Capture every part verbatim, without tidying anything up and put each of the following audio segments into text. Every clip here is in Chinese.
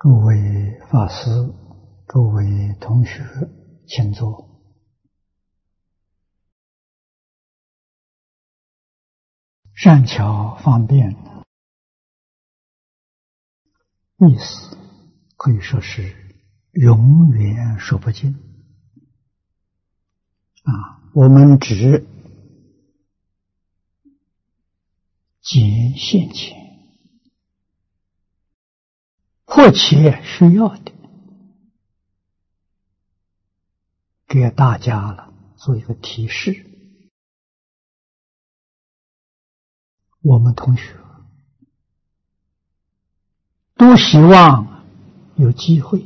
诸位法师，诸位同学，请坐。善巧方便，意思可以说是永远说不尽啊！我们只捡现前迫切需要的，给大家了做一个提示。我们同学都希望有机会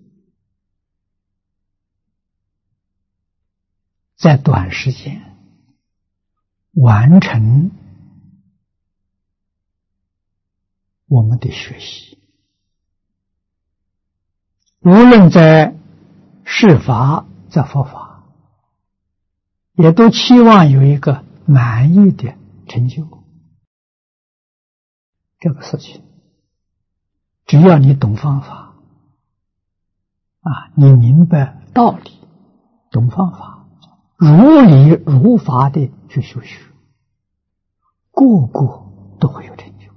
在短时间完成我们的学习，无论在世法在佛法，也都期望有一个满意的成就。这个事情只要你懂方法啊，你明白道理，懂方法，如理如法的去修学，个个都会有成就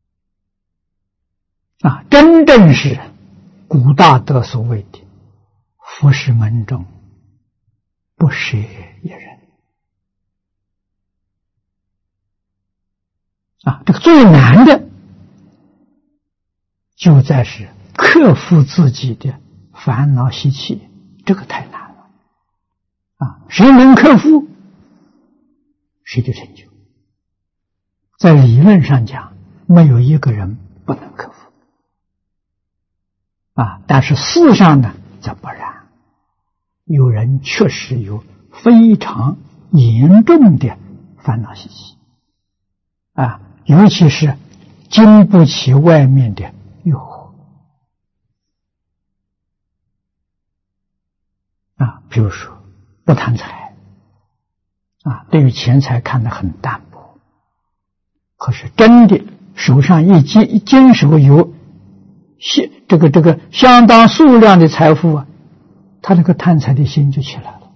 啊！真正是古大德所谓的佛事门中不舍一人啊！这个最难的就在是克服自己的烦恼习气，这个太难了啊！谁能克服，谁就成就。在理论上讲，没有一个人不能克服啊！但是事实上呢，则不然。有人确实有非常严重的烦恼习气啊，尤其是经不起外面的诱惑啊，比如说不贪财啊，对于钱财看得很淡薄，可是真的手上一经一经手有这个这个相当数量的财富啊，他那个贪财的心就起来了，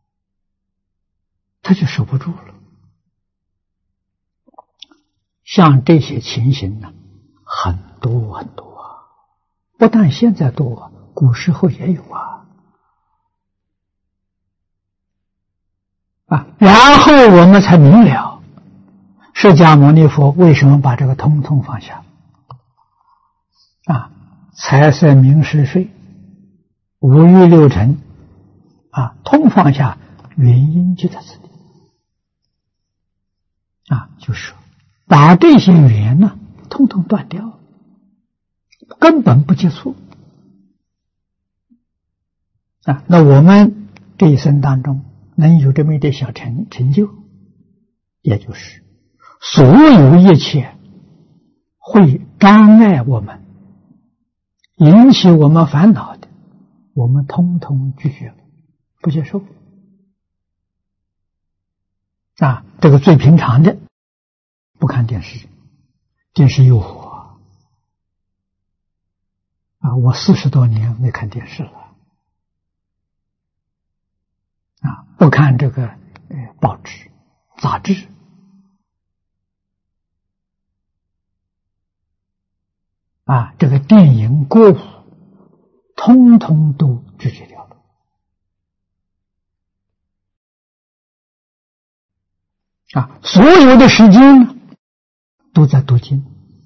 他就守不住了。像这些情形呢，很多很多啊，不但现在多啊，古时候也有啊。啊，然后我们才明了，释迦牟尼佛为什么把这个通通放下啊？财色名食睡，五欲六尘啊，通放下，原因就在这里啊，就是把这些缘呢，通通断掉，根本不接触啊。那我们这一生当中能有这么一点小成成就，也就是所有一切会障碍我们、引起我们烦恼的，我们通通拒绝了，不接受啊。这个最平常的，不看电视，电视诱惑啊！我四十多年没看电视了啊！不看这个呃报纸、杂志啊，这个电影、歌舞，通通都拒绝掉了啊！所有的时间呢，都在读经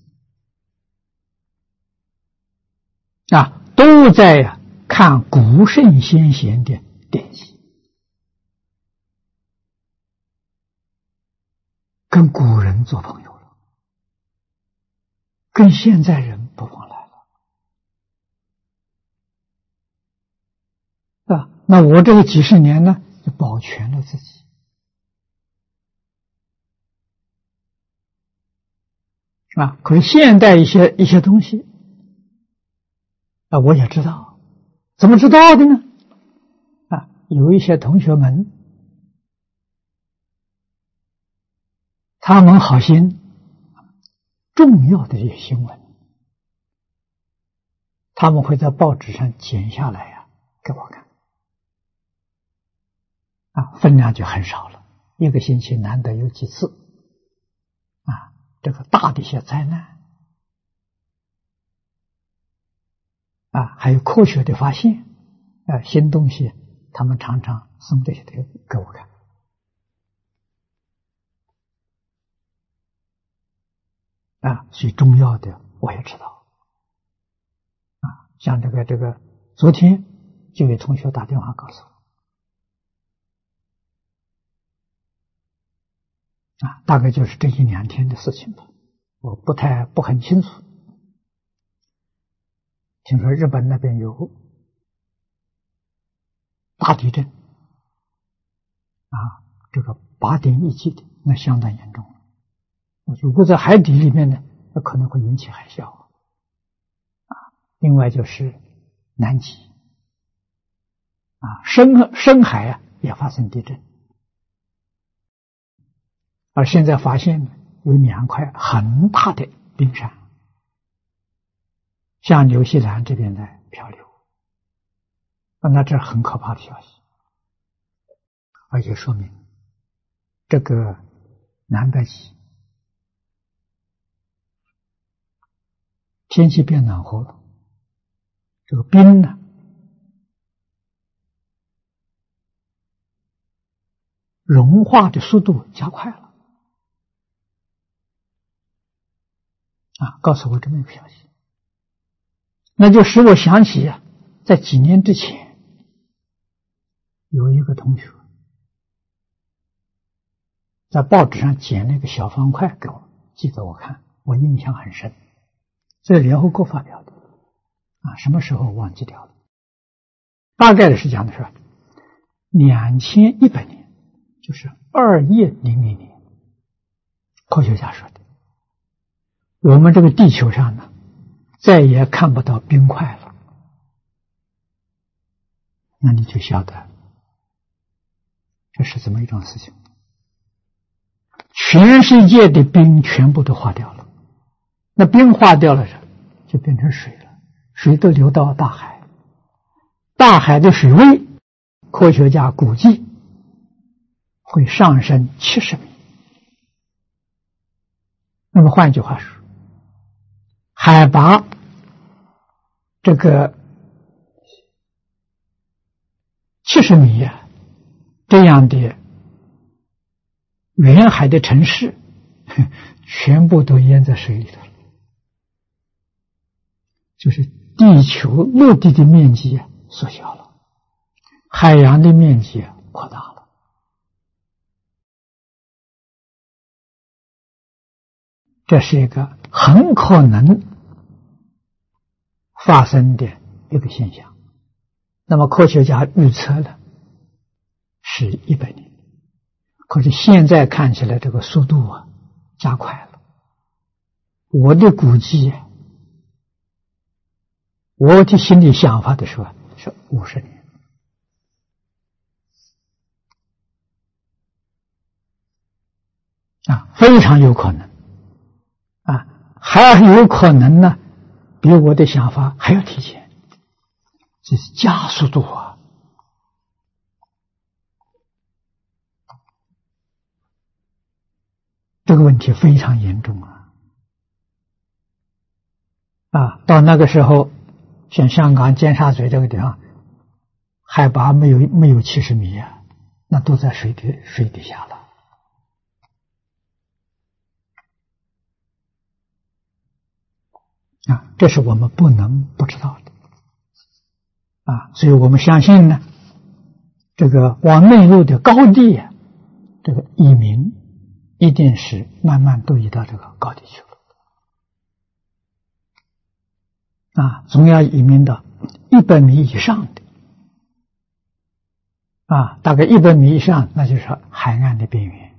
啊，都在看古圣先贤的典籍，跟古人做朋友了，跟现在人不往来了啊。那我这个几十年呢，就保全了自己啊。可是现代一些一些东西啊，我也知道，怎么知道的呢？啊，有一些同学们，他们好心重要的这些新闻， 他们会在报纸上剪下来呀、啊，给我看，啊，分量就很少了，一个星期难得有几次，啊，这个大的一些灾难，啊，还有科学的发现，啊，新东西，他们常常送这些东西给我看。啊，所以重要的我也知道。啊，像这个这个，昨天就有同学打电话告诉我，啊，大概就是这一两天的事情吧，我不太不很清楚。听说日本那边有大地震，啊，这个八点一级的，那相当严重了。如果在海底里面呢，那可能会引起海啸啊。另外就是南极啊，深深海啊也发生地震，而现在发现有两块很大的冰山向纽西兰这边来漂流，那这很可怕的消息，而且说明这个南北极天气变暖和了，这个冰呢融化的速度加快了啊，告诉我这么一个消息，那就使我想起啊，在几年之前有一个同学在报纸上剪了一个小方块给我，寄给我看，我印象很深。这是联合国发表的啊，什么时候忘记掉了？大概的是讲的是两千一百年，就是二一零零年，科学家说的。我们这个地球上呢，再也看不到冰块了，那你就晓得这是怎么一种事情。全世界的冰全部都化掉了，那冰化掉了就变成水了，水都流到大海，大海的水位科学家估计会上升七十米。那么换句话说，海拔这个七十米啊，这样的远海的城市全部都淹在水里头了，就是地球陆地的面积啊缩小了，海洋的面积啊扩大了。这是一个很可能发生的一个现象。那么科学家预测了是一百年，可是现在看起来这个速度啊加快了。我的估计，我的心里想法的时候是五十年。啊，非常有可能啊，还有可能呢，比我的想法还要提前，这是加速度啊！这个问题非常严重啊！啊，到那个时候，像香港尖沙咀这个地方，海拔没有没有七十米啊，那都在水底水底下了。啊，这是我们不能不知道的啊，所以我们相信呢，这个往内陆的高地啊，这个移民一定是慢慢都移到这个高地去了啊，总要移民到一百米以上的啊，大概一百米以上，那就是海岸的边缘。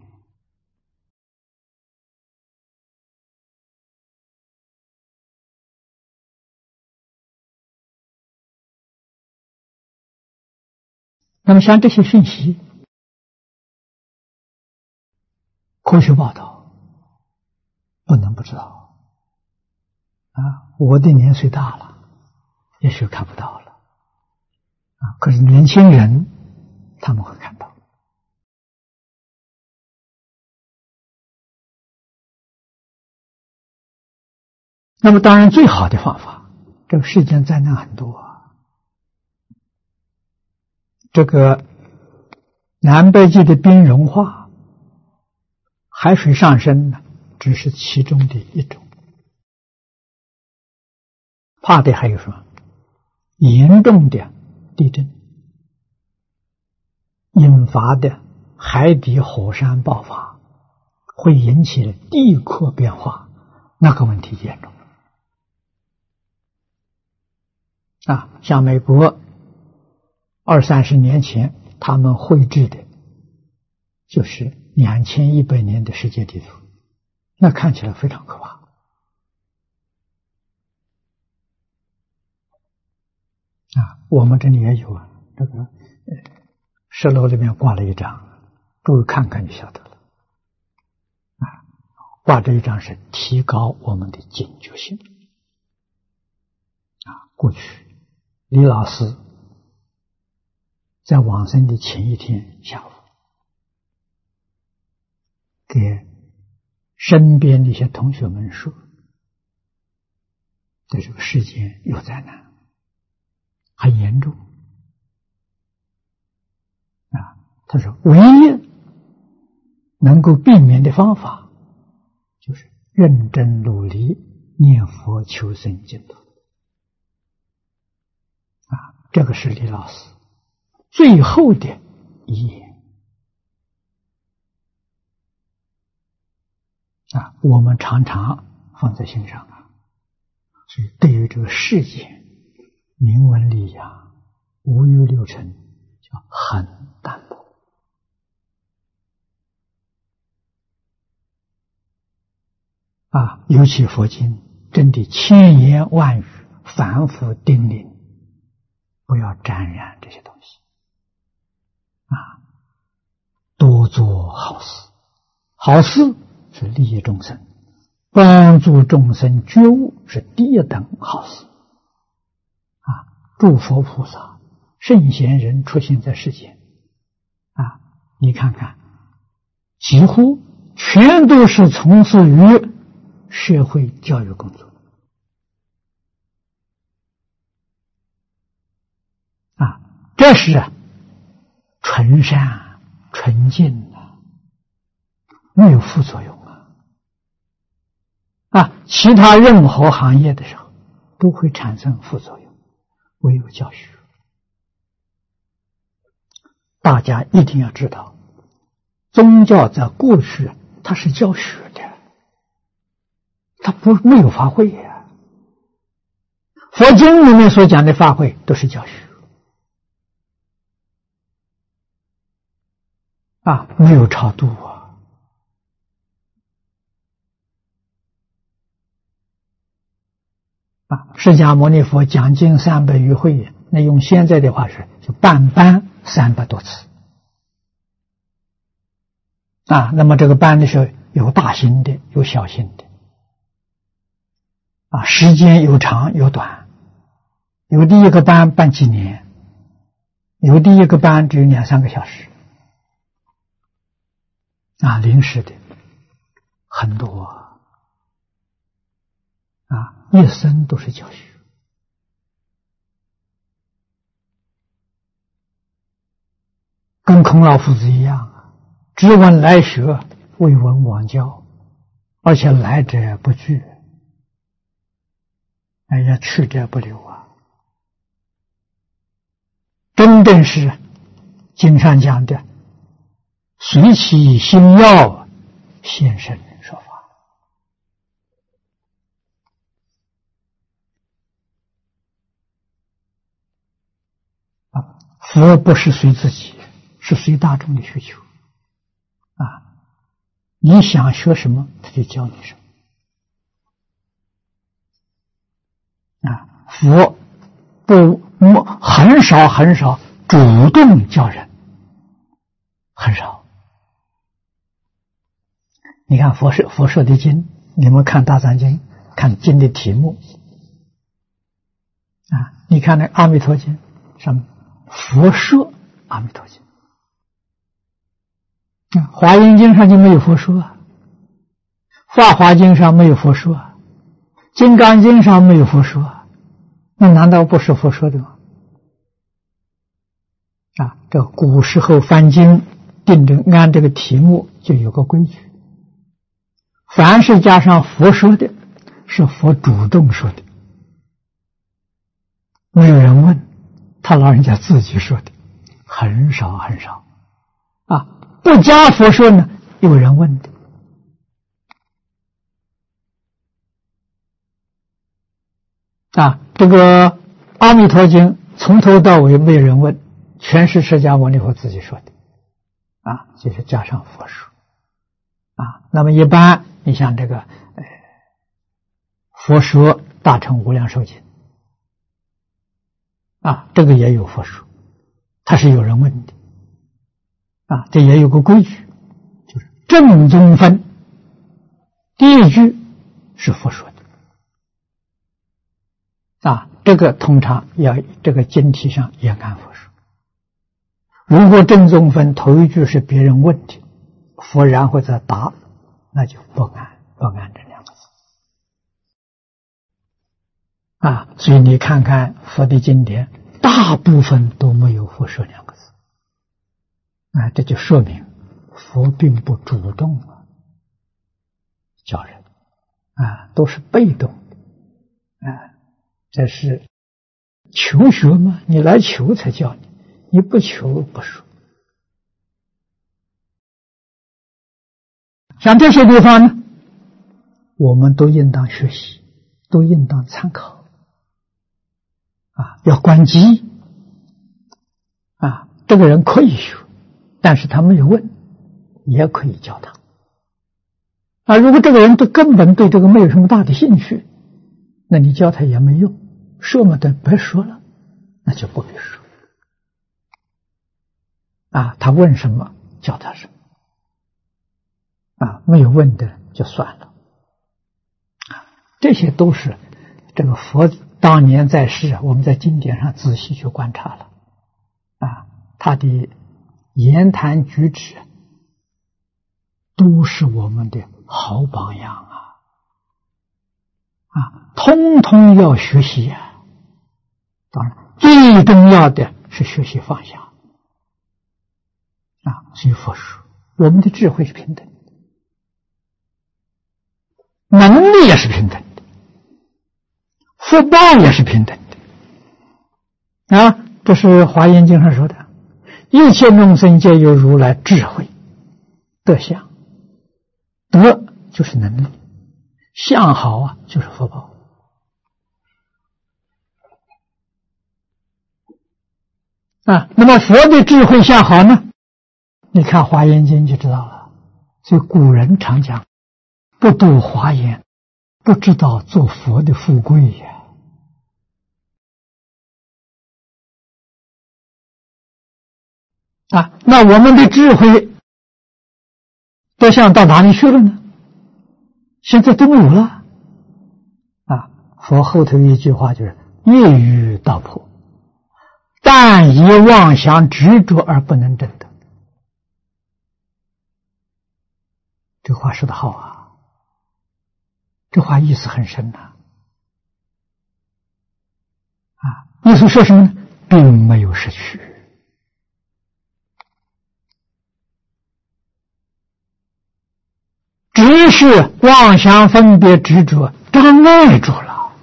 那么像这些信息，科学报道不能不知道啊！我的年岁大了， 也许看不到了啊。可是年轻人他们会看到。那么当然最好的方法，这个世间灾难很多啊，这个南北极的冰融化，海水上升呢，只是其中的一种。怕的还有什么？严重的地震引发的海底火山爆发，会引起地壳变化，那个问题严重啊！像美国二三十年前他们绘制的就是两千一百年的世界地图，那看起来非常可怕啊！我们这里也有啊，这个石楼里面挂了一张，诸位看看就晓得了啊！挂这一张是提高我们的警觉性啊！过去李老师在往生的前一天下午，给身边的一些同学们说，在这个世间有灾难，很严重啊！他说，唯一能够避免的方法，就是认真努力念佛求生净土啊！这个是李老师最后的遗言啊，我们常常放在心上啊。所以对于这个世界明文利养、无欲六尘，叫很淡薄啊。尤其佛经真的千言万语反复叮咛，不要沾染这些东西啊，多做好事。好事是利益众生，帮助众生觉悟是第一等好事啊！诸佛菩萨、圣贤人出现在世间啊，你看看，几乎全都是从事于社会教育工作啊，这是啊纯善纯净啊，没有副作用啊！啊，其他任何行业的时候都会产生副作用，唯有教学。大家一定要知道，宗教在过去它是教学的，它不没有法会呀。佛经里面所讲的法会都是教学啊，没有超度啊。啊，释迦牟尼佛讲经三百余会，那用现在的话是就办班三百多次啊。那么这个班的时候有大型的，有小型的啊，时间有长有短，有第一个班办几年，有第一个班只有两三个小时啊，临时的很多啊，啊，一生都是教学。跟孔老夫子一样啊，只闻来学，未闻往教，而且来者不拒，哎呀，去者不留啊！真正是经上讲的随其心要，现身说法啊！佛不是随自己，是随大众的需求啊！你想学什么，他就教你什么啊！佛不很少很少主动教人，很少。你看佛说佛说的经，你们看大藏经，看经的题目啊，你看那《阿弥陀经》上面，佛说阿弥陀经。《华严经》上就没有佛说啊，《法华经》上没有佛说啊，《金刚经》上没有佛说啊，那难道不是佛说的吗？啊，这古时候翻经定正按这个题目就有个规矩，凡是加上佛说的，是佛主动说的，没有人问，他老人家自己说的，很少很少啊。不加佛说呢，有人问的啊。这个《阿弥陀经》从头到尾没有人问，全是释迦牟尼佛自己说的啊，就是加上佛说啊。那么一般你像这个呃，佛说大乘无量寿经啊，这个也有佛说，它是有人问的啊。这也有个规矩，就是正宗分第一句是佛说的啊，这个通常要这个经题上也按佛说。如果正宗分头一句是别人问的，佛然后再答，那就不按不按这两个字啊。所以你看看佛的经典，大部分都没有佛说两个字啊，这就说明佛并不主动啊教人啊，都是被动的啊。这是求学嘛，你来求才教你，你不求不说。像这些地方呢，我们都应当学习，都应当参考啊，要观机啊。这个人可以学，但是他没有问，也可以教他啊。如果这个人对根本对这个没有什么大的兴趣，那你教他也没用，说嘛的别说了，那就不必说啊。他问什么教他什么啊，没有问的就算了啊。这些都是这个佛当年在世，我们在经典上仔细去观察了啊，他的言谈举止都是我们的好榜样啊啊，通通要学习啊。当然最重要的是学习放下啊。所以佛说我们的智慧是平等的，能力也是平等的，福报也是平等的啊。这是华严经上说的，一切众生皆有如来智慧德相，德就是能力，相好啊就是福报啊。那么佛的智慧相好呢，你看华严经就知道了。所以古人常讲，不读华严不知道做佛的富贵呀啊。那我们的智慧德相到哪里去了呢？现在都没有了啊。佛后头一句话就是业欲道破，但以妄想执着而不能证得。这话说得好啊，这话意思很深呐啊。意思说什么呢？并没有失去，只是妄想分别执着障碍住了。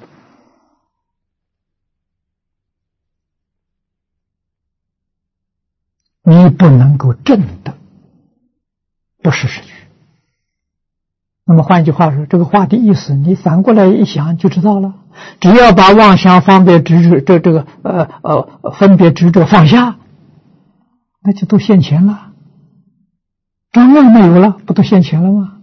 你不能够证得，不是失去。那么换句话说，这个话的意思你反过来一想就知道了，只要把妄想分别执着这这个呃呃分别执着放下，那就都现前了，障碍没有了，不都现前了吗？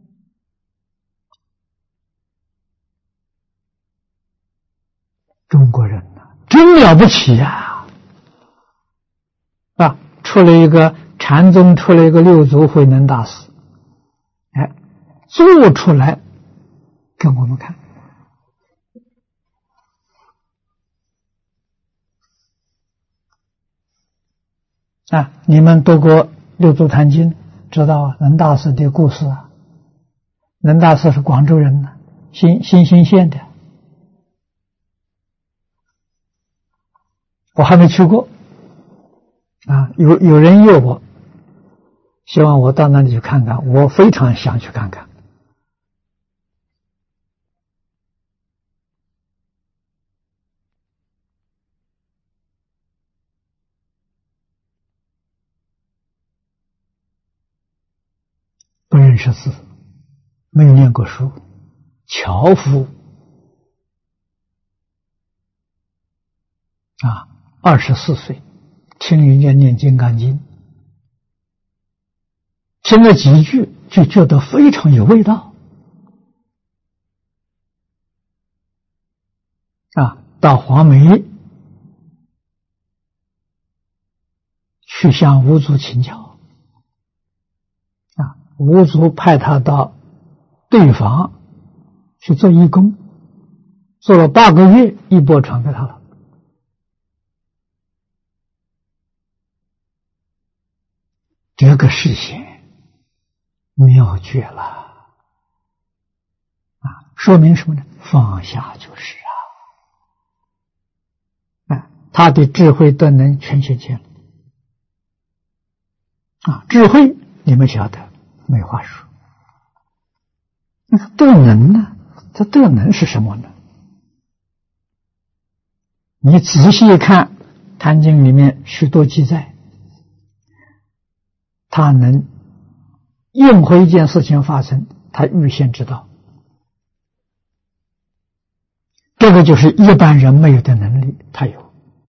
中国人呢、啊，真了不起呀！啊，出了一个禅宗，出了一个六祖慧能大师，哎，做出来给我们看啊，你们读过《六祖坛经》，知道能大师的故事啊。能大师是广州人呢，新新兴县的，我还没去过啊。有有人约我，希望我到那里去看看，我非常想去看看。不认识字，没有念过书，樵夫啊，二十四岁听人家念《金刚经》，听了几句就觉得非常有味道啊。到黄梅去向五祖请教啊，五祖派他到对坊去做义工，做了八个月，一钵传给他了。这个事情妙绝了啊！说明什么呢？放下就是啊！啊，他的智慧德能全显现了啊！智慧你们晓得，没话说。那个德能呢？这德能是什么呢？你仔细看《坛经》里面许多记载，他能任何一件事情发生，他预先知道。这个就是一般人没有的能力，他有。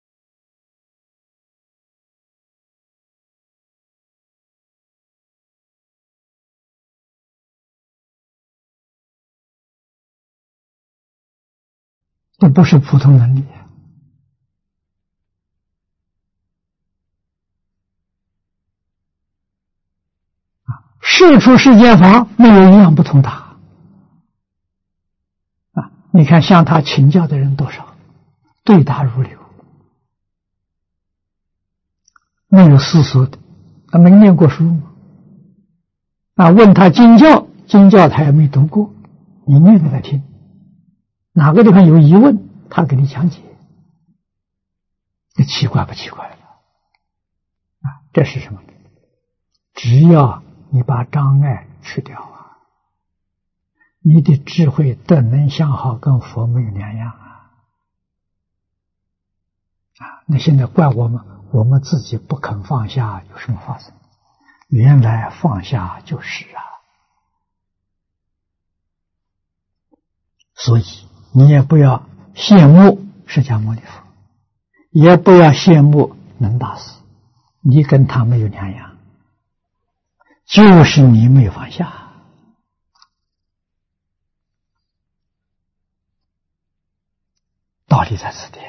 这不是普通能力啊！世出世间法，没有一样不同他啊！你看，向他请教的人多少，对答如流，没有世俗的，他没念过书吗？啊，问他经教，经教他也没读过，你念给他听。哪个地方有疑问，他给你讲解，这奇怪不奇怪了？啊，这是什么？只要你把障碍去掉啊，你的智慧德能相好，跟佛没有两样啊！啊，那现在怪我们，我们自己不肯放下，有什么发生？原来放下就是啊，所以。你也不要羡慕释迦牟尼佛，也不要羡慕能大师，你跟他没有两样，就是你没有放下。道理在此地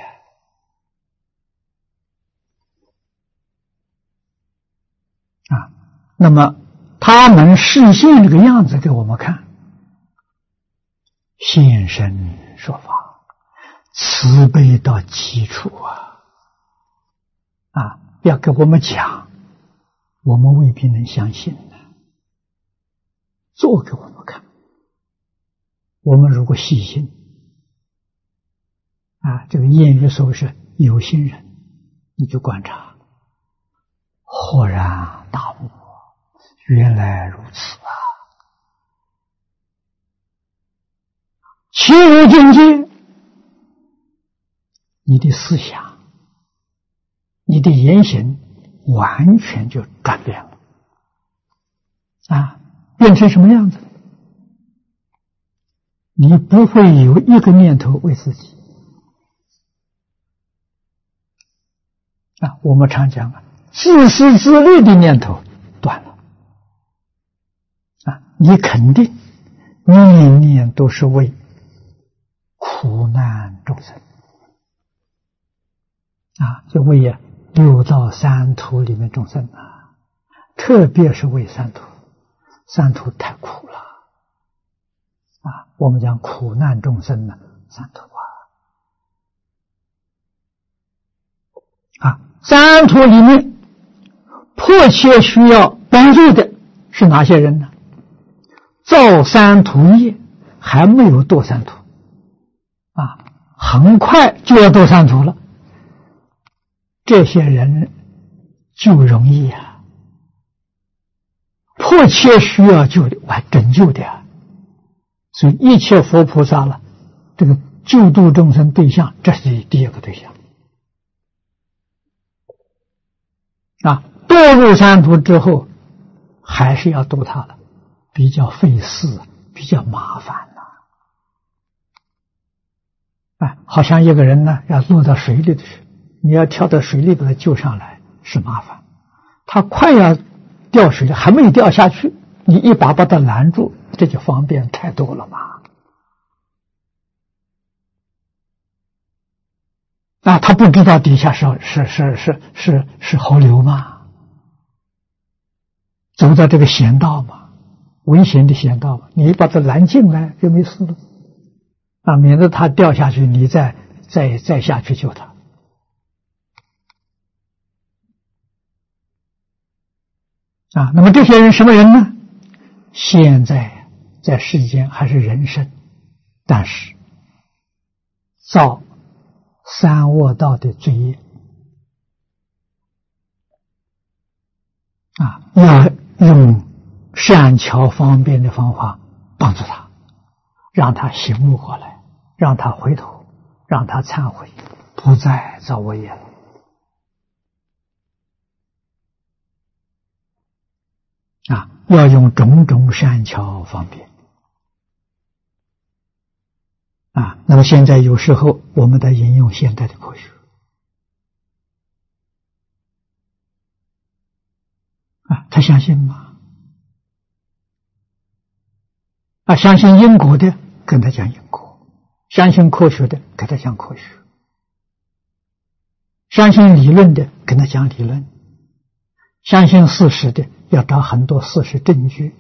啊。那么他们示现这个样子给我们看，现身说法，慈悲到基础啊！啊，要给我们讲，我们未必能相信的，做给我们看。我们如果细心啊，这个谚语说是有心人，你就观察，豁然大悟，原来如此啊！其无境界，你的思想，你的言行完全就转变了啊！变成什么样子？你不会有一个念头为自己啊！我们常讲啊，自私自利的念头断了啊！你肯定念念都是为苦难众生啊，就为呀六道三途里面众生啊，特别是为三途，三途太苦了啊！我们讲苦难众生呢，三途啊啊，三途里面迫切需要帮助的是哪些人呢？造三途业还没有堕三途啊，很快就要堕三途了，这些人就容易啊，迫切需要救的，还拯救的啊。所以一切佛菩萨了，这个救度众生对象，这是第一个对象啊。堕入三途之后，还是要度他了，比较费事，比较麻烦了。哎，好像一个人呢要落到水里的时候，你要跳到水里把他救上来是麻烦，他快要掉水里，还没有掉下去，你一把把他拦住，这就方便太多了嘛。啊，他不知道底下是是是是是是河流吗？走到这个险道嘛，危险的险道嘛，你把他拦进来就没事了，啊，免得他掉下去，你再再再下去救他。啊，那么这些人什么人呢？现在在世间还是人生，但是造三恶道的罪业啊，要用善巧方便的方法帮助他，让他醒悟过来，让他回头，让他忏悔，不再造恶业了。啊，要用种种善巧方便啊。那么现在有时候我们在引用现代的科学啊，他相信吗？啊，相信因果的跟他讲因果，相信科学的跟他讲科学，相信理论的跟他讲理论，相信事实的要找很多事实证据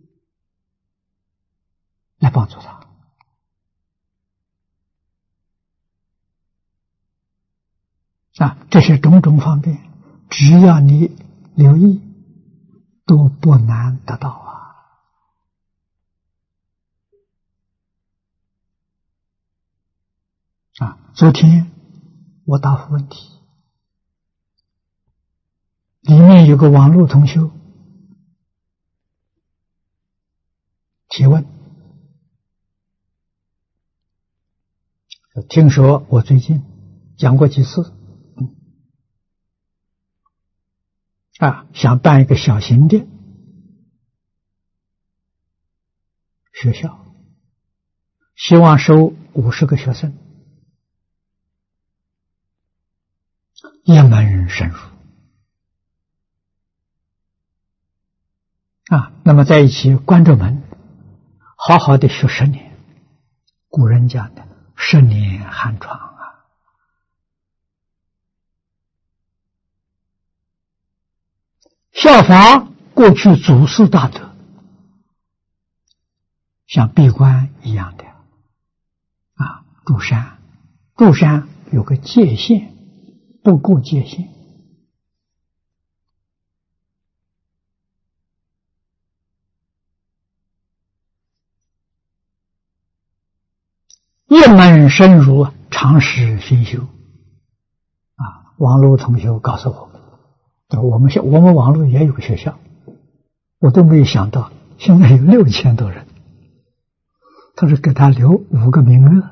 来帮助他。啊，这些种种方面，只要你留意，都不难得到啊。啊，昨天我答复问题，里面有个网络同修提问，听说我最近讲过几次，嗯、啊，想办一个小型的学校，希望收五十个学生，一门深入啊，那么在一起关着门，好好的学十年。古人讲的十年寒窗啊，效法过去祖师大德，像闭关一样的啊，住山，住山有个界限，不过界限。一门深入，长时熏修啊！网络同学告诉我，我们我们网络也有个学校，我都没有想到，现在有六千多人。他说给他留五个名额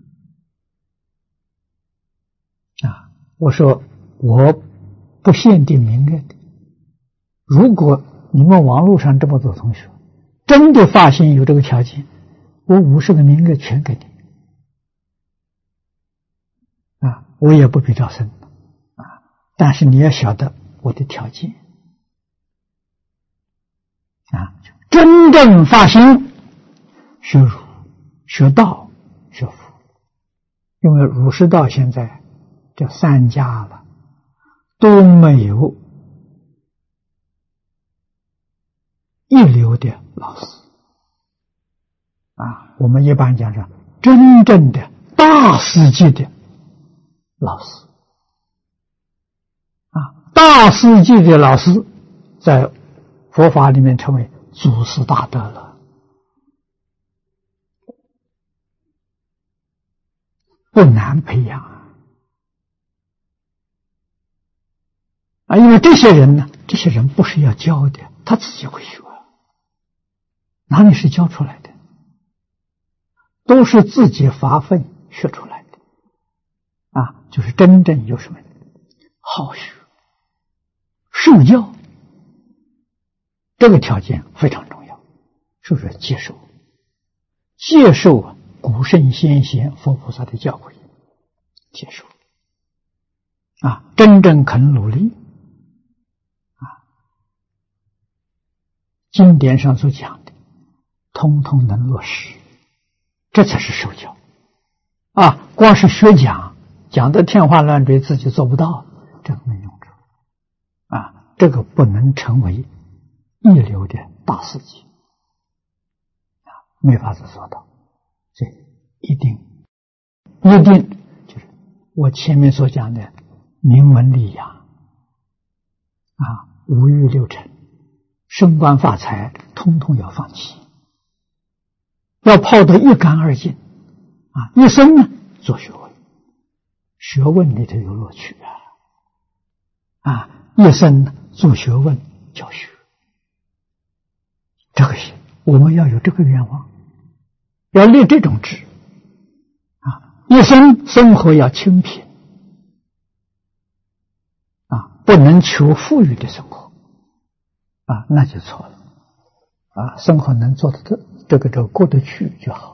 啊！我说我不限定名额的，如果你们网络上这么多同学真的发现有这个条件，我五十个名额全给你。啊，我也不比较深啊，但是你要晓得我的条件啊，真正发心学儒、学道、学佛，因为儒释道现在这三家了都没有一流的老师啊，我们一般讲说真正的大师级的老师啊， 大师级的老师，在佛法里面称为祖师大德了，不难培养啊！啊，因为这些人呢，这些人不是要教的，他自己会学，哪里是教出来的？都是自己发奋学出来的啊！就是真正有什么好学、受教，这个条件非常重要，是不是？接受，接受古圣先贤、佛菩萨的教诲，接受啊，真正肯努力啊，经典上所讲的，通通能落实，这才是受教啊！光是学讲，讲的天花乱坠，自己做不到，这个没用处啊！这个不能成为一流的大师级啊，没法子做到。这一定一定就是我前面所讲的名闻利养啊，五欲六尘、升官发财，通通要放弃，要泡得一干二净啊！一生呢做学问，学问里头有乐趣啊！啊，一生呢做学问教学，这个是我们要有这个愿望，要立这种志啊！一生生活要清贫啊，不能求富裕的生活啊，那就错了啊！生活能做得这这个这个过得去就好。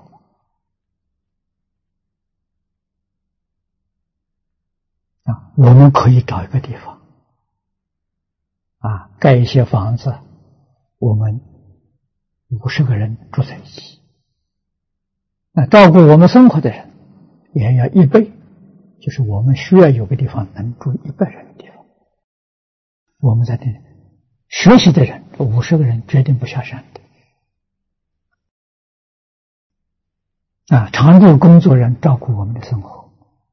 啊，我们可以找一个地方啊，盖一些房子，我们五十个人住在一起。那照顾我们生活的人也要一倍，就是我们需要有个地方能住一百人的地方。我们在这里学习的人，五十个人决定不下山的啊，常住工作人照顾我们的生活。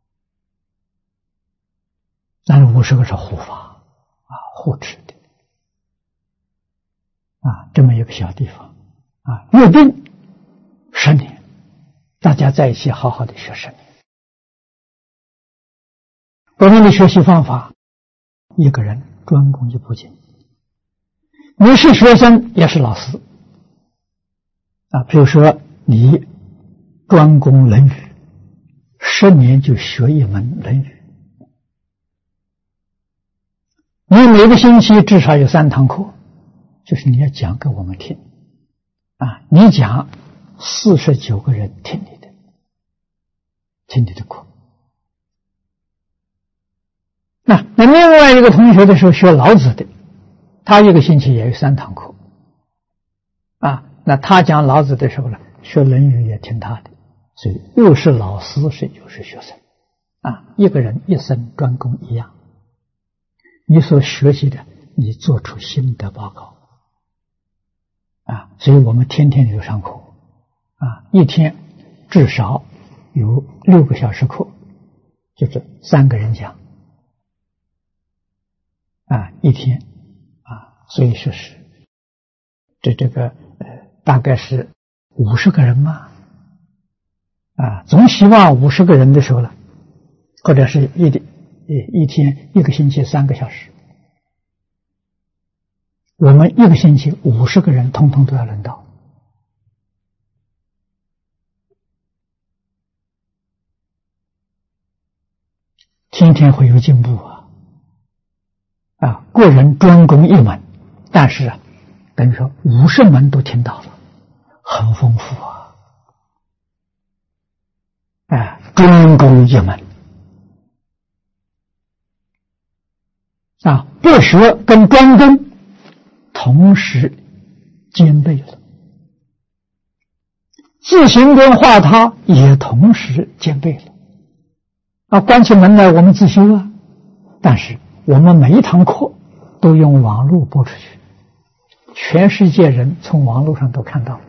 但是五十个是护法啊，护持的啊，这么一个小地方啊，约定十年，大家在一起好好的学十年。我们的学习方法，一个人专攻一部经，你是学生也是老师啊。比如说你专攻《论语》，十年就学一门《论语》。你每个星期至少有三堂课，就是你要讲给我们听啊！你讲四十九个人听你的，听你的课。那那另外一个同学的时候学老子的，他一个星期也有三堂课啊。那他讲老子的时候呢，学《论语》也听他的，所以又是老师是又是学生啊，一个人一生专攻一样。你所学习的，你做出心得报告啊！所以我们天天有上课啊，一天至少有六个小时课，就是三个人讲啊，一天啊，所以说是这这个呃，大概是五十个人嘛啊，总希望五十个人的时候呢，或者是一点。一天一个星期三个小时，我们一个星期五十个人，通通都要轮到。天天会有进步啊！啊，个人专攻一门，但是啊，等于说五十门都听到了，很丰富啊！啊，专攻一门。啊，不学跟专攻同时兼备了，自行跟化他也同时兼备了。啊，关起门来我们自修啊，但是我们每一堂课都用网络播出去，全世界人从网络上都看到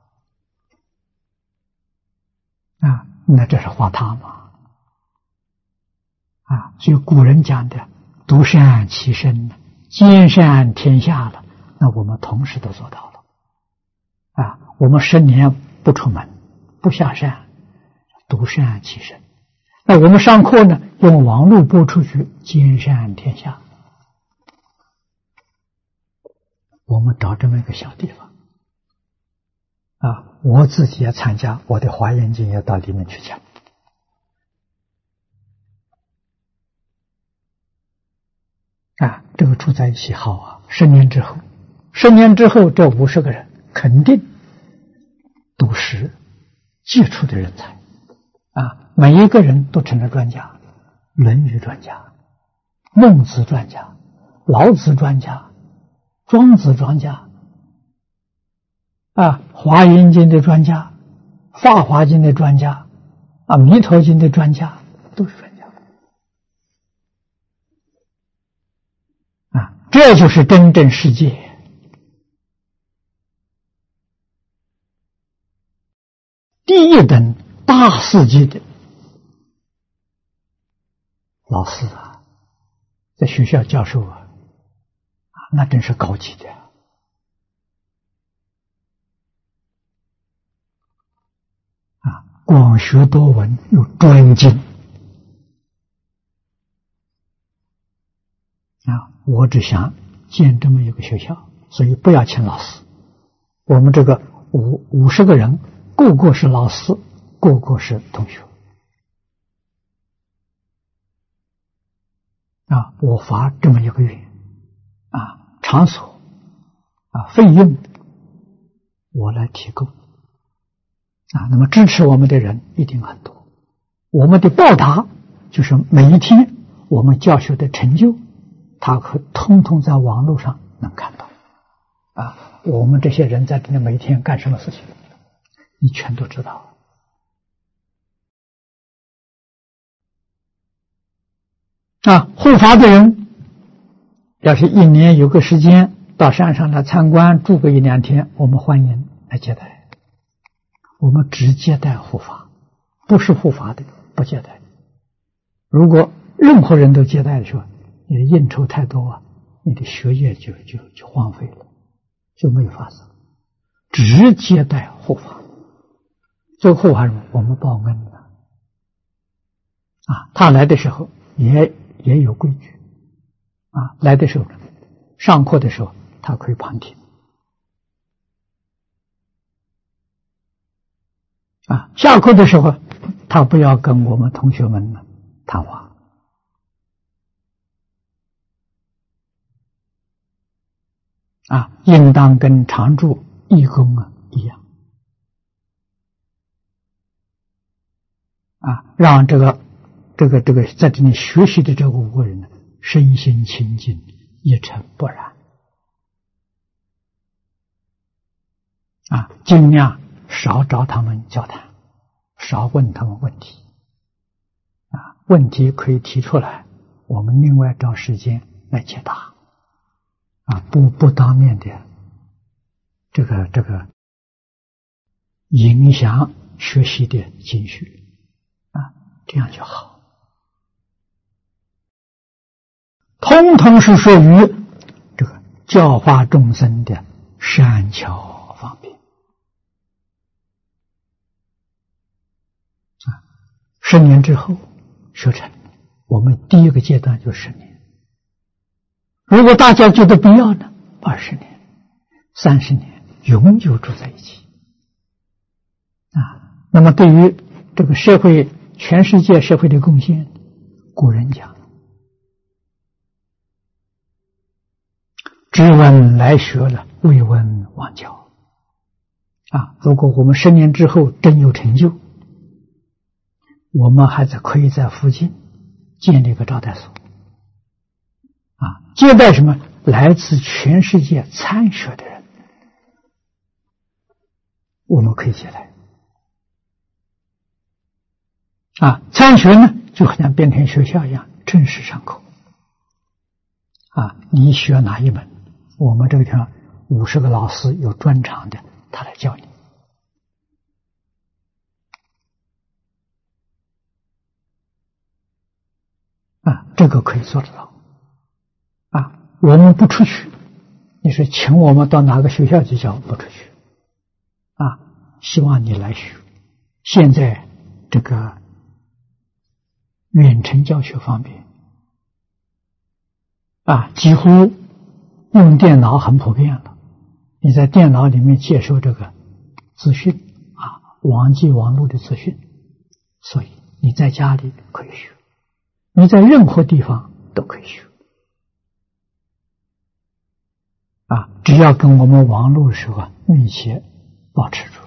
啊，那这是化他嘛？啊，所以古人讲的独善其身，兼善天下了，那我们同时都做到了。啊，我们十年不出门，不下山，独善其身。那我们上课呢，用网络播出去，兼善天下。我们找这么一个小地方，啊，我自己也参加，我的华严经也到里面去讲。啊，这个住在一起好啊！十年之后，十年之后，这五十个人肯定都是杰出的人才啊！每一个人都成了专家，《论语》专家，孟子专家，老子专家，庄子专家，啊，《华严经》的专家，《法华经》的专家，啊，《弥陀经》的专家，都是专家。啊，这就是真正世界。第一等大师级的老师啊，在学校教授啊，那真是高级的啊！广学多闻又专精啊！我只想建这么一个学校，所以不要请老师。我们这个五五十个人，个个是老师，个个是同学啊！我发这么一个愿啊，场所啊，费用我来提供啊。那么支持我们的人一定很多，我们的报答就是每一天我们教学的成就，他可通通在网络上能看到啊。我们这些人在这里每天干什么事情，你全都知道啊。护法的人要是一年有个时间到山上来参观，住个一两天，我们欢迎来接待。我们只接待护法，不是护法的不接待。如果任何人都接待的时候，你的应酬太多啊，你的学业就就就荒废了，就没有发生。只接待护法，做护法人我们报恩的啊。他来的时候也也有规矩啊，来的时候上课的时候他可以旁听啊，下课的时候他不要跟我们同学们谈话啊，应当跟常住义工啊一样啊，让这个这个这个在这里学习的这五个人呢，身心清净，一尘不染啊，尽量少找他们交谈，少问他们问题啊，问题可以提出来，我们另外找时间来解答啊，不不当面的这个这个影响学习的情绪啊，这样就好。通通是属于这个教化众生的善巧方便啊。十年之后学成，我们第一个阶段就十年。如果大家觉得必要呢，二十年、三十年，永久住在一起啊。那么对于这个社会、全世界社会的贡献，古人讲，知闻来学了，未闻忘教啊。如果我们十年之后真有成就，我们还是可以在附近建立一个招待所啊，接待什么来自全世界参学的人，我们可以接待啊。参学呢，就好像变成学校一样，正式上课啊。你学哪一门，我们这个地方五十个老师有专长的，他来教你啊，这个可以做得到我们不出去，你说请我们到哪个学校去教？不出去啊，希望你来学。现在这个远程教学方便啊，几乎用电脑很普遍了。你在电脑里面接收这个资讯啊，网际网络的资讯，所以你在家里可以学，你在任何地方都可以学啊，只要跟我们网络的时候密切保持住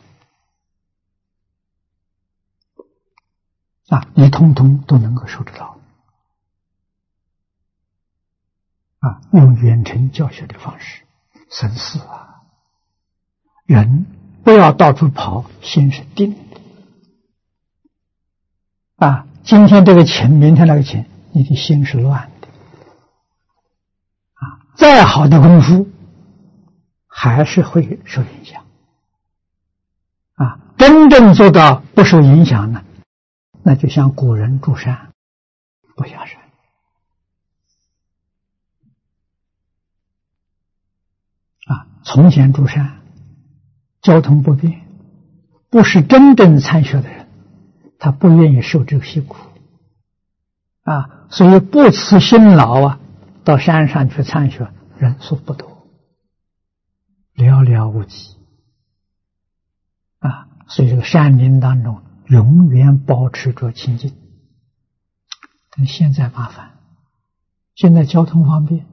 啊，你通通都能够收得到啊，用远程教学的方式，省事啊。人不要到处跑，心是定的啊！今天这个情，明天那个情，你的心是乱的啊！再好的功夫，还是会受影响啊！真正做到不受影响呢，那就像古人住山不下山啊！从前住山。交通不便，不是真正参学的人，他不愿意受这个辛苦啊，所以不辞辛劳啊，到山上去参学，人数不多，寥寥无几啊，所以这个山林当中永远保持着清净。但现在麻烦，现在交通方便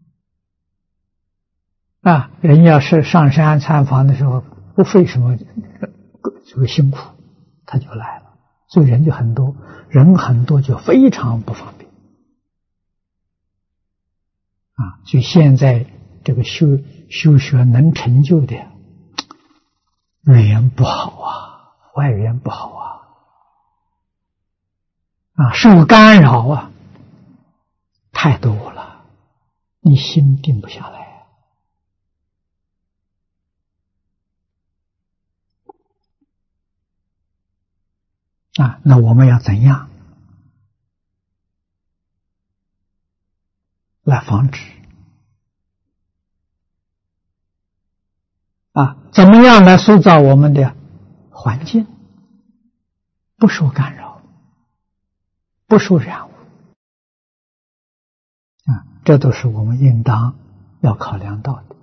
啊，人要是上山参访的时候不费什么这个辛苦，他就来了，所以人就很多，人很多就非常不方便啊。所以现在这个修修学能成就的缘不好啊，外缘不好啊，啊，受干扰啊太多了，你心定不下来。啊，那我们要怎样来防止？啊，怎么样来塑造我们的环境，不受干扰，不受染污？啊，这都是我们应当要考量到的。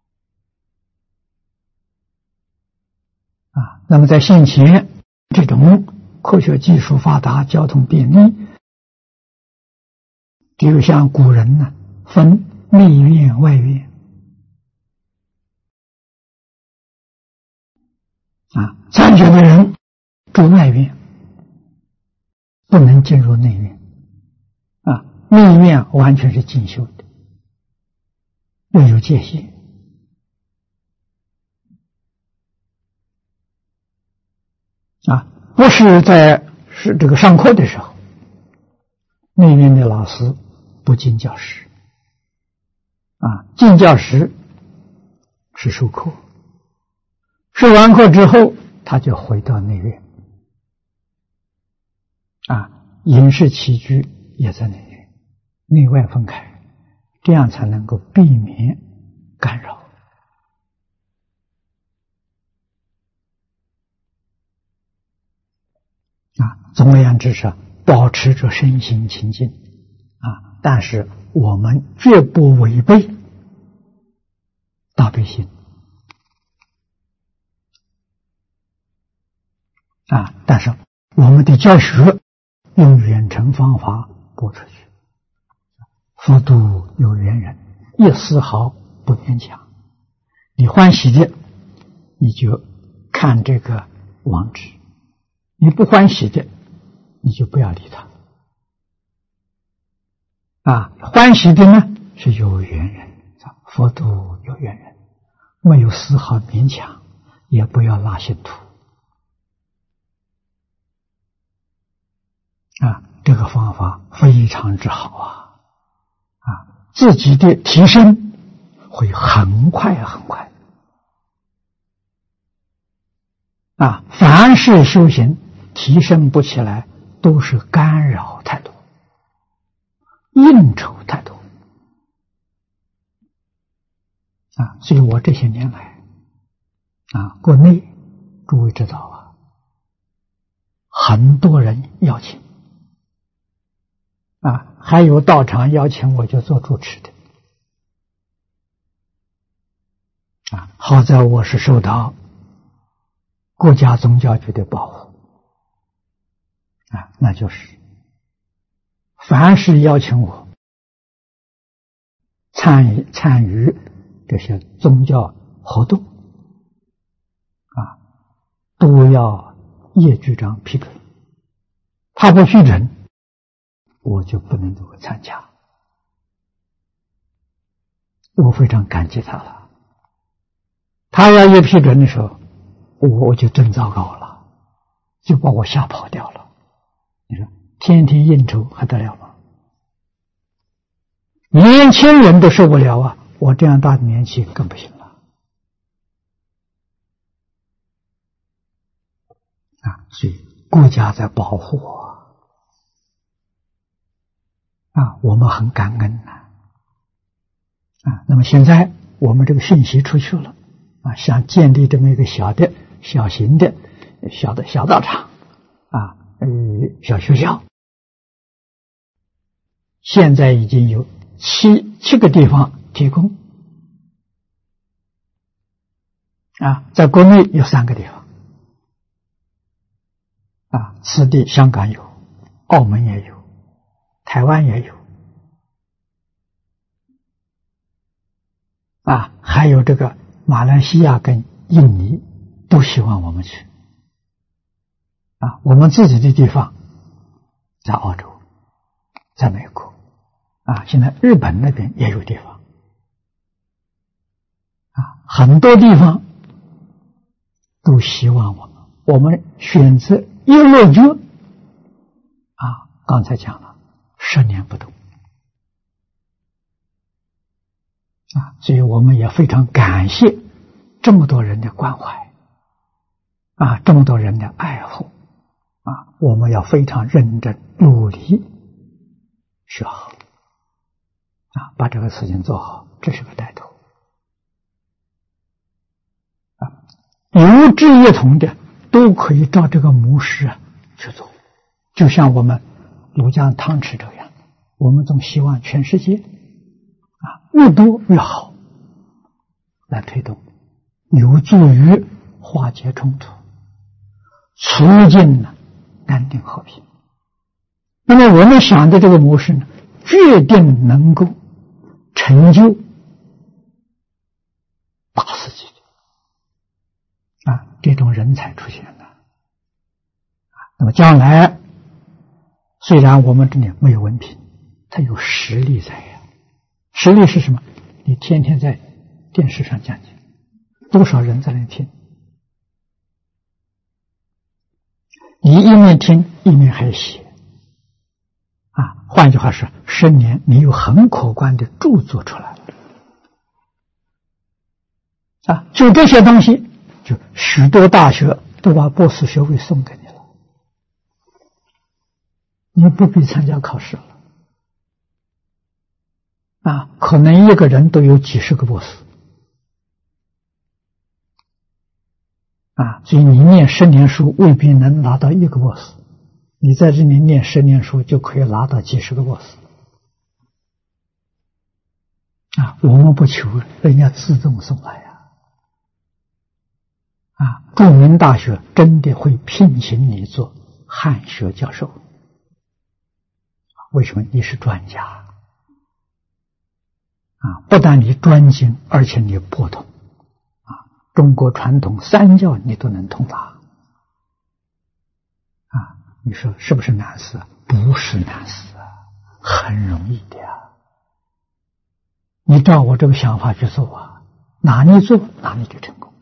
啊，那么在现前这种科学技术发达，交通便利，只有像古人呢，分内院外院啊，参学的人住外院，不能进入内院啊，内院完全是进修的，要有界限啊。不是在是这个上课的时候，内院的老师不进教室啊，进教室是授课，授完课之后他就回到内院啊，饮食起居也在内院，内外分开，这样才能够避免干扰啊。总而言之是保持着身心清净啊，但是我们绝不违背大悲心啊，但是我们的教学用远程方法播出去，佛度有缘人，一丝毫不勉强。你欢喜的，你就看这个网址；你不欢喜的，你就不要理他。啊，欢喜的呢是有缘人，佛度有缘人，没有丝毫勉强，也不要拉信徒。啊，这个方法非常之好啊！啊，自己的提升会很快很快。啊，凡是修行提升不起来，都是干扰太多，应酬太多。 啊，所以我这些年来啊，国内诸位知道啊，很多人邀请啊，还有到场邀请我就做主持的啊。好在我是受到国家宗教局的保护啊，那就是凡是邀请我参与参与这些宗教活动啊，都要叶局长批准，他不批准，我就不能够参加。我非常感激他了。他要一批准的时候，我我就真糟糕了，就把我吓跑掉了。你说天天应酬还得了吗？年轻人都受不了啊，我这样大的年纪更不行了啊！所以国家在保护我啊，我们很感恩呐啊。那么现在我们这个信息出去了啊，想建立这么一个小的、小型的、小的小道场啊，呃，小学校，现在已经有七七个地方提供啊，在国内有三个地方啊，此地香港有，澳门也有，台湾也有啊，还有这个马来西亚跟印尼都希望我们去啊，我们自己的地方在澳洲，在美国啊，现在日本那边也有地方啊，很多地方都希望我们，我们选择一落脚啊，刚才讲了，十年不动啊，所以我们也非常感谢这么多人的关怀啊，这么多人的爱护啊，我们要非常认真努力学好啊，把这个事情做好，这是个带头啊。有志一同的都可以照这个模式啊去做，就像我们庐江汤池这样，我们总希望全世界啊越多越好来推动，有助于化解冲突，促进呢安定和平。那么我们想的这个模式呢，决定能够成就大世界啊，这种人才出现了。那么将来虽然我们这里没有文凭，它有实力在呀。实力是什么？你天天在电视上讲经，多少人在那听？你一面听一面还写啊，换句话说，十年你有很可观的著作出来了啊！就这些东西，就许多大学都把博士学位送给你了，你不必参加考试了啊！可能一个人都有几十个博士啊，所以你念十年书未必能拿到一个博士，你在这里念十年书就可以拿到几十个博士啊！我们不求，人家自动送来呀！啊，著名大学真的会聘请你做汉学教授，为什么？你是专家啊！不但你专精，而且你博通啊！中国传统三教你都能通达啊！你说是不是难事？不是难事啊，很容易的呀！你照我这个想法去做啊，哪里做哪里就成功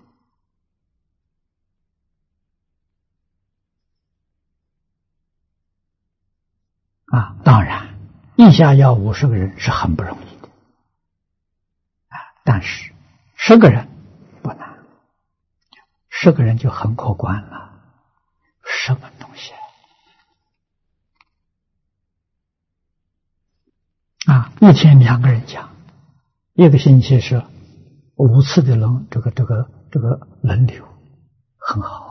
啊！当然，一下要五十个人是很不容易的啊，但是十个人不难，十个人就很可观了。什么东西啊？一天两个人讲，一个星期是五次的轮这个这个这个轮流，很好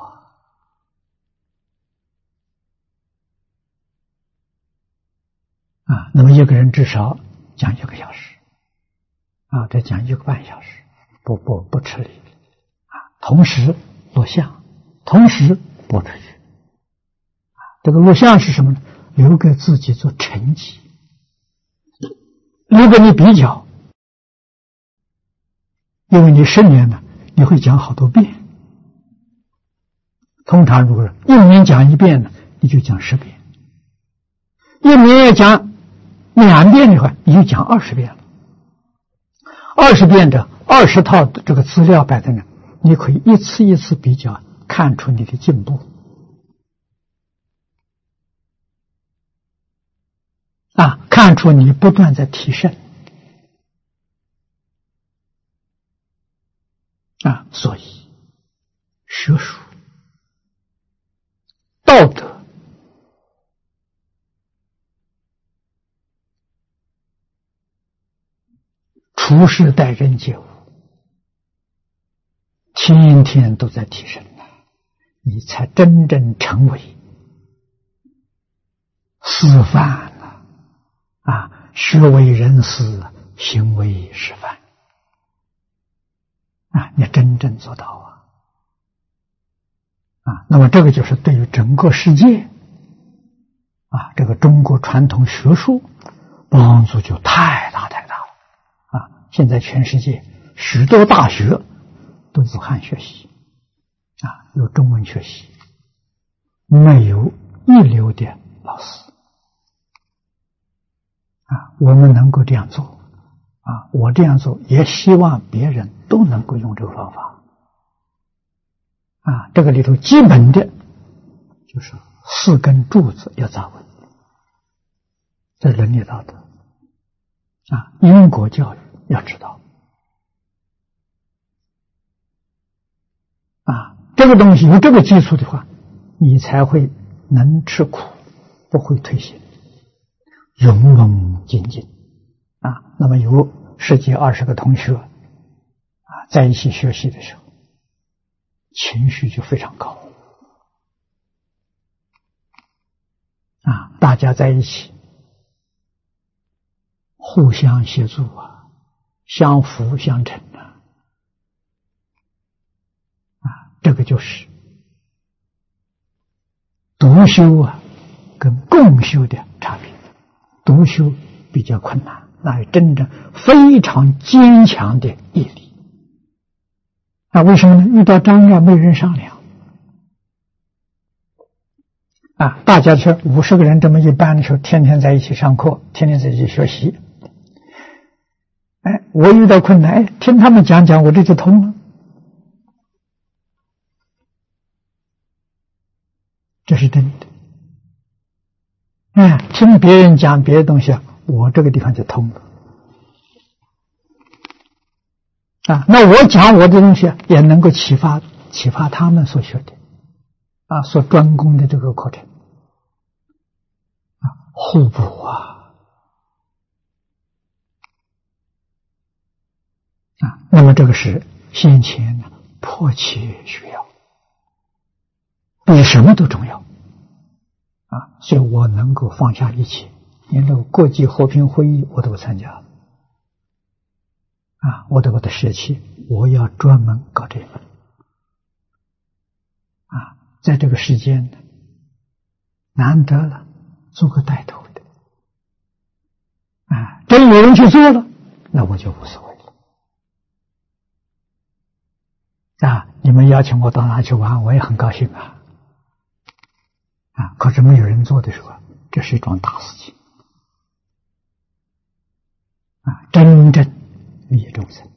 啊！啊，那么一个人至少讲一个小时，啊，再讲一个半小时，不不不吃力啊。同时录像，同时播出去。啊，这个录像是什么呢？留给自己做成绩，留给你比较。因为你十年呢，你会讲好多遍。通常如果一年讲一遍呢，你就讲十遍；一年要讲两遍的话，你就讲二十遍了。二十遍的二十套这个资料摆在那，你可以一次一次比较，看出你的进步。啊，看出你不断在提升。啊，所以学术、道德、处事待人接物，天天都在提升啊，你才真正成为示范了啊！学为人师，行为示范。啊，你真正做到啊！啊，那么这个就是对于整个世界啊，这个中国传统学术帮助就太大太大了啊！现在全世界许多大学都武汉学习啊，有中文学习，没有一流的老师啊，我们能够这样做。啊，我这样做也希望别人都能够用这个方法。啊，这个里头基本的就是四根柱子要扎稳，这伦理道德。啊，因果教育要知道。啊，这个东西有这个基础的话，你才会能吃苦，不会退心，勇猛精进。啊，那么有十几二十个同学啊，在一起学习的时候，情绪就非常高啊，大家在一起互相协助啊，相辅相成啊，啊，这个就是独修啊跟共修的差别。独修比较困难，那是真正非常坚强的毅力。啊，为什么呢？遇到障碍没人商量。啊，大家说五十个人这么一班的时候，天天在一起上课，天天在一起学习。哎，我遇到困难，哎，听他们讲讲，我这就通了。这是真的。哎，听别人讲别的东西，我这个地方就通了。啊，那我讲我的东西也能够启发启发他们所学的啊，所专攻的这个课程啊，互补啊啊，那么这个是先前呢迫切需要，比什么都重要啊，所以我能够放下一切，连这个国际和平会议我都参加了。啊，我得我的舍弃，我要专门搞这一门。啊，在这个时间呢，难得了，做个带头的。啊，真有人去做了，那我就无所谓了。啊，你们邀请我到哪去玩，我也很高兴啊。啊，可是没有人做的时候，这是一桩大事情。啊，真正利益众生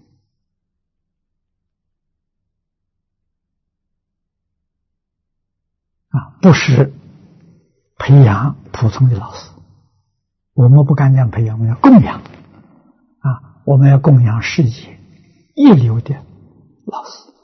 啊，不是培养普通的老师，我们不敢讲培养，我们要供养啊，我们要供养世界一流的老师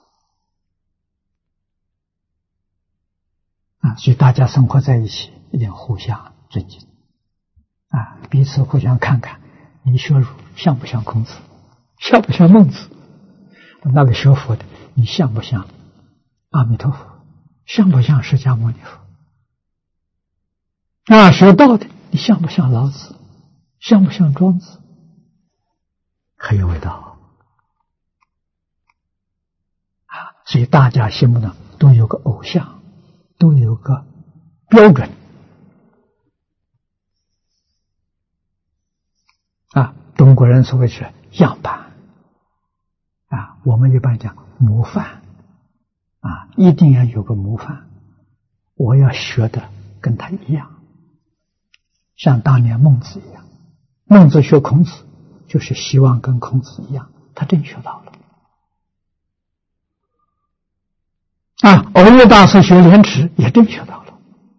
啊，所以大家生活在一起，一定互相尊敬啊，彼此互相看看，你学儒像不像孔子？像不像孟子？ 那个学佛的，你像不像阿弥陀佛？像不像释迦牟尼佛？啊，学道的，你像不像老子？像不像庄子？很有味道啊！所以大家心目中都有个偶像，都有个标准啊。中国人所谓是样板啊，我们一般讲模范啊，一定要有个模范。我要学的跟他一样，像当年孟子一样。孟子学孔子，就是希望跟孔子一样，他真学到了。啊，欧阳大师学廉耻，也真学到了。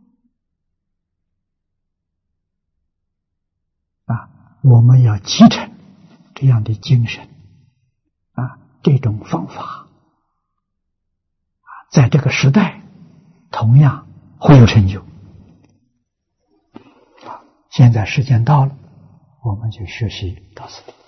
啊，我们要继承这样的精神，啊，这种方法，啊，在这个时代，同样会有成就。现在时间到了，我们就学习到此地。